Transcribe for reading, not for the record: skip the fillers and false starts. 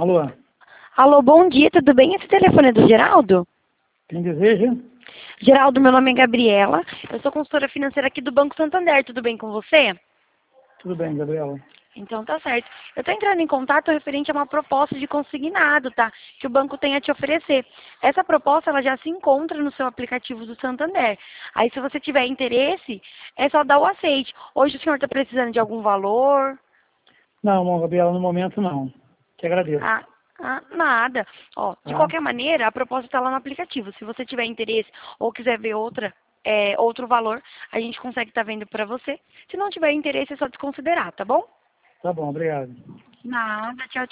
Alô, Alô, bom dia, tudo bem? Esse telefone é do Geraldo? quem deseja? Geraldo, meu nome é Gabriela, eu sou consultora financeira aqui do Banco Santander, tudo bem com você? Tudo bem, Gabriela. Então tá certo. Eu tô entrando em contato referente a uma proposta de consignado, tá? Que o banco tem a te oferecer. Essa proposta, ela já se encontra no seu aplicativo do Santander. Aí, se você tiver interesse, é só dar o aceite. Hoje o senhor tá precisando de algum valor? Não, Gabriela, no momento não. Te agradeço. Ah, nada. Ó, de Tá? qualquer maneira, a proposta está lá no aplicativo. Se você tiver interesse ou quiser ver outro valor, a gente consegue estar vendo para você. Se não tiver interesse, é só desconsiderar, tá bom? Tá bom, obrigado. Nada, tchau, tchau.